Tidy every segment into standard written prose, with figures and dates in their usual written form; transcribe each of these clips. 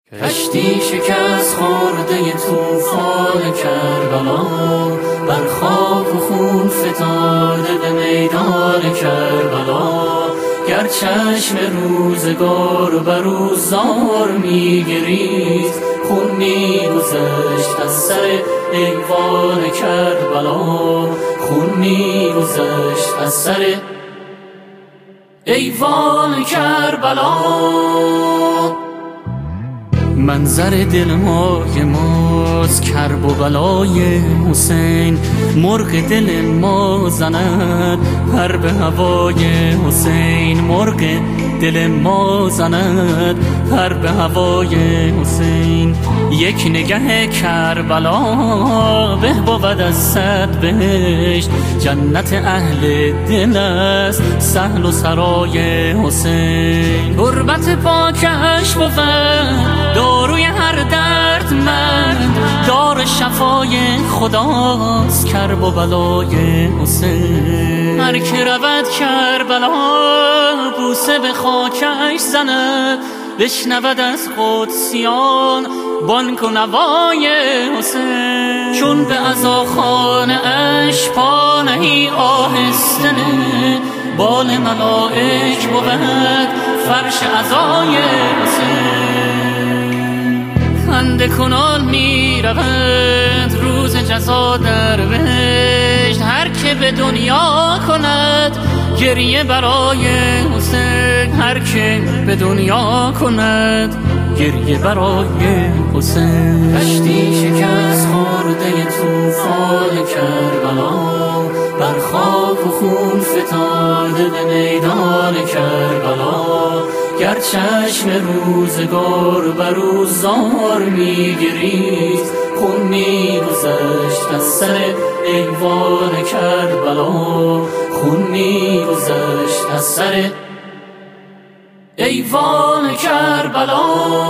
کشتی شکست خورده طوفان کربلا، بر خاک و خون فتاده به میدان کربلا. گر چشم روزگار بر او زار می‌گریست، خون می‌گذشت از سر ایوان کربلا، خون می‌گذشت از سر ایوان کربلا. منظر دلهای ماست کرب و بلای حسین، مرغ دل ما زند پر به هوای حسین، مرغ دل ما زند پر به هوای حسین. یک نگه کربلا به بود از صد بهشت، جنت اهل دل است سهل و سرای حسین. غربت پاکش بود داروی هر درد من، دار شفای خداست کرب و بلای حسین. هر که رود کربلا بوسه به خاکش زند، بشنود از قدسیان بانگ و نوای حسین. چون به عزاخانه اش پا نهی آهسته نه، بال ملائک بود فرش عزای حسین. خنده کنان می رود روز جزا در بهشت، هر که به دنیا کند گریه برای حسین، هر که به دنیا کند گریه برای حسین. کشتی شکست خورده طوفان کربلا، بر خاک و خون فتاده به میدان کربلا. گر چشم روزگار بر او زار می‌گریست، خون می‌گذشت از سر ایوان کربلا، خون می‌گذشت از سر ایوان کربلا.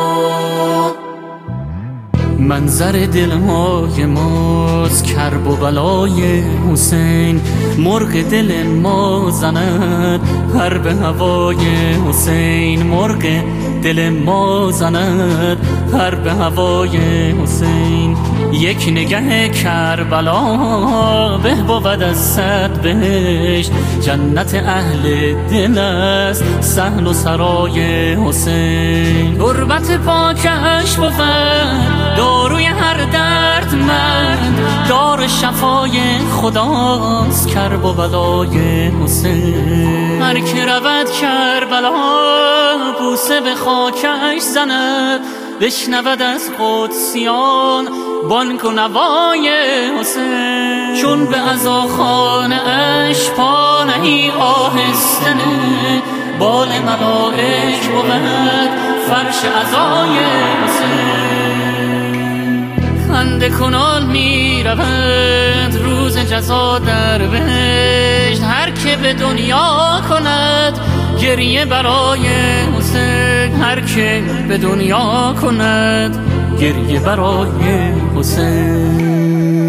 منظر دلهای ماست کرب و بلای حسین، مرغ دل ما زند پر به هوای حسین، مرغ دل ما زند پر به هوای حسین. یک نگه کربلا به بود از صد بهشت، جنت اهل دل است سهل و سرای حسین. غربت پاکش بود داروی هر درد من، دار شفای خداست کرب و بلای حسین. هر که رود کربلا بوسه به خاکش زند، بشنود از قدسیان بانگ و نوای حسین. چون به عزاخانه اش پا نهی آهسته نه، بال ملائک بود فرش عزای حسین. خنده کنان می رود روز جزا در بهشت، هر که به دنیا کند گریه برای حسین، هر که به دنیا کند گریه برای حسین.